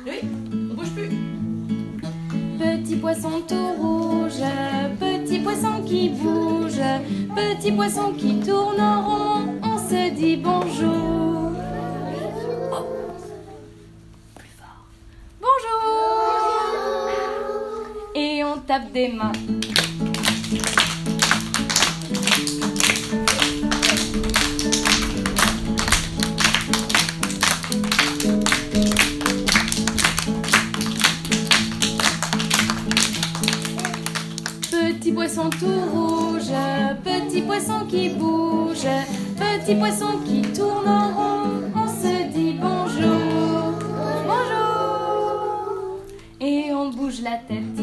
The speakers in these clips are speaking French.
Oui, on bouge plus. Petit poisson tout rouge, petit poisson qui bouge, petit poisson qui tourne en rond, on se dit bonjour. Oh. Plus fort. Bonjour. Et on tape des mains. Petit poisson tout rouge, petit poisson qui bouge, petit poisson qui tourne en rond, on se dit bonjour, bonjour, et on bouge la tête.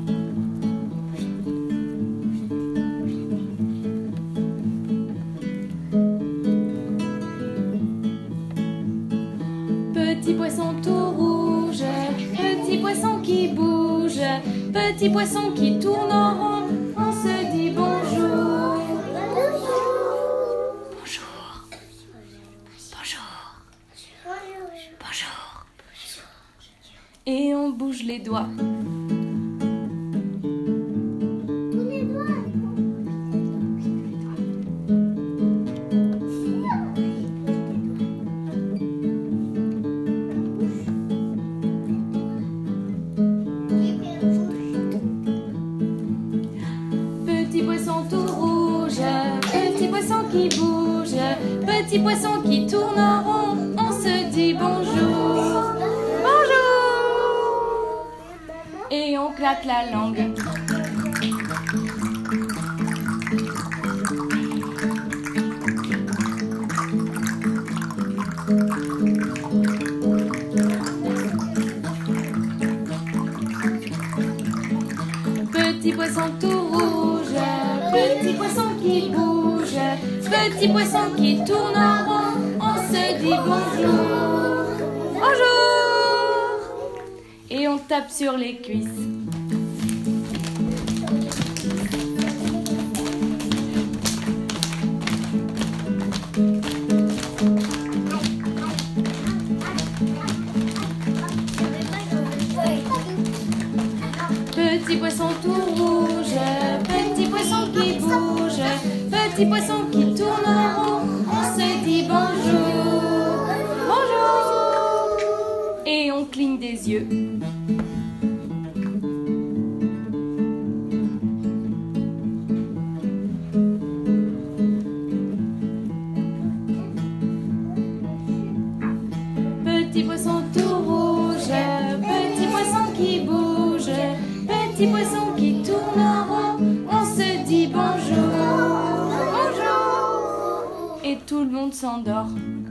Petit poisson tout rouge, petit poisson qui bouge, petit poisson qui tourne en rond, on se dit bonjour. Bonjour. Bonjour. Bonjour. Et on bouge les doigts. Petit poisson tout rouge, petit poisson qui bouge, petit poisson qui tourne en rond, on se dit bonjour, bonjour, et on claque la langue. Petit poisson tout rouge, petit poisson qui bouge, petit poisson qui tourne en rond, on se dit bonjour, bonjour, et on tape sur les cuisses. Petit poisson tout rouge, petit poisson qui bouge, petit poisson qui tourne en rond, on se dit bonjour, bonjour, et on cligne des yeux. Petit poisson tout rouge, petit poisson qui bouge, petit poisson qui tourne en rond, on se dit bonjour, bonjour, et tout le monde s'endort.